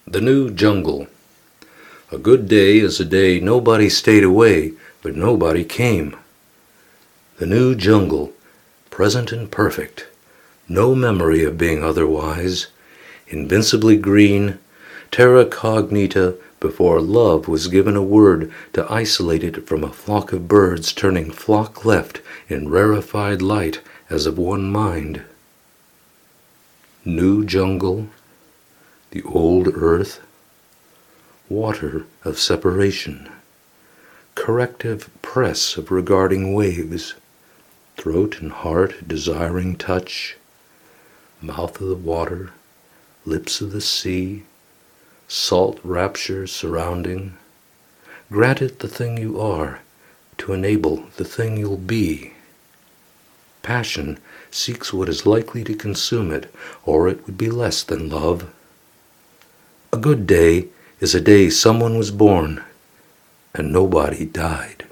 The New Jungle. A good day is a day nobody stayed away, but nobody came. The new jungle, present and perfect, no memory of being otherwise, invincibly green, terra cognita before love was given a word to isolate it from a flock of birds turning flock left in rarefied light as of one mind. New jungle, the old earth, water of separation, corrective press of regarding waves, throat and heart desiring touch, mouth of the water, lips of the sea, salt rapture surrounding. Grant it the thing you are, to enable the thing you'll be. Passion seeks what is likely to consume it, or it would be less than love. A good day is a day someone was born and nobody died.